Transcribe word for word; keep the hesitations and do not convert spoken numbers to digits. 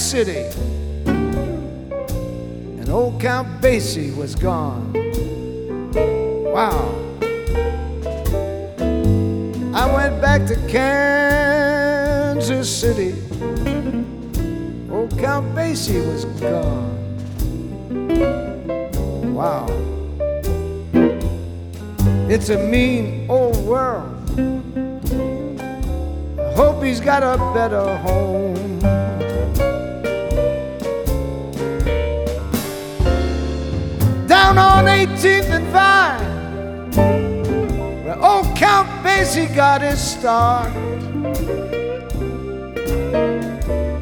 City, and old Count Basie was gone. Wow. I went back to Kansas City. Old Count Basie was gone. Wow. It's a mean old world. I hope he's got a better home. Down on eighteenth and Vine, where old Count Basie got his start,